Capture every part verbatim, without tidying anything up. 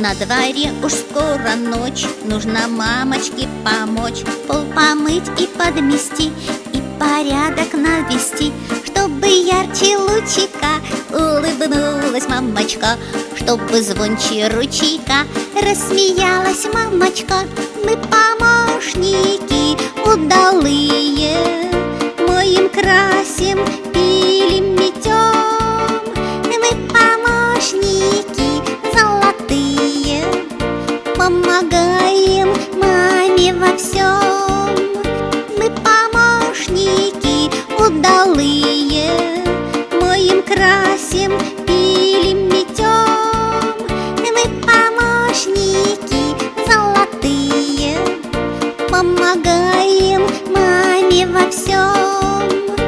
На дворе уж скоро ночь, нужно мамочке помочь, пол помыть и подмести, и порядок навести, чтобы ярче лучика улыбнулась мамочка, чтобы звонче ручейка рассмеялась мамочка. Мы помощники удалые, моем, красим, пилим, метем. Мы помощники золотые, помогаем маме во всем. Мы помощники удалые, моем, красим, пилим, метем. Мы помощники золотые, помогаем маме во всем.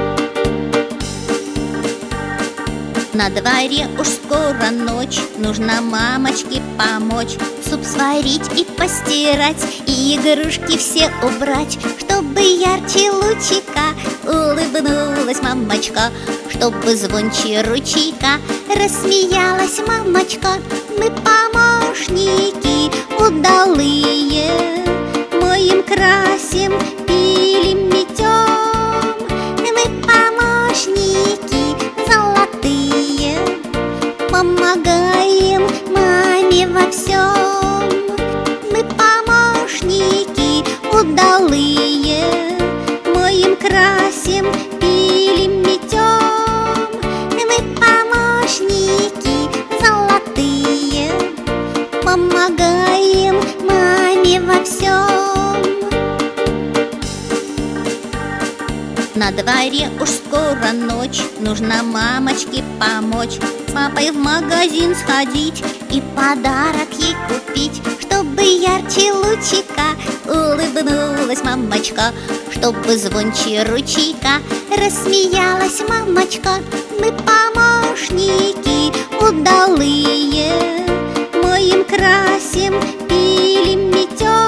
На дворе уж скоро ночь, нужно мамочке помочь, суп сварить и постирать, и игрушки все убрать, чтобы ярче лучика улыбнулась мамочка, чтобы звонче ручейка рассмеялась мамочка. Мы помощники удалые, моем, красим, пилим, метем. Мы помощники золотые, помогаем маме во всем. Мы помощники удалые, моем, красим, пилим, метем. Мы помощники золотые, помогаем маме во всем. На дворе уж скоро ночь, нужно мамочке помочь, с папой в магазин сходить и подарок ей купить, чтобы ярче лучика улыбнулась мамочка, чтобы звонче ручейка рассмеялась мамочка. Мы помощники удалые, моем, красим, пилим, метем.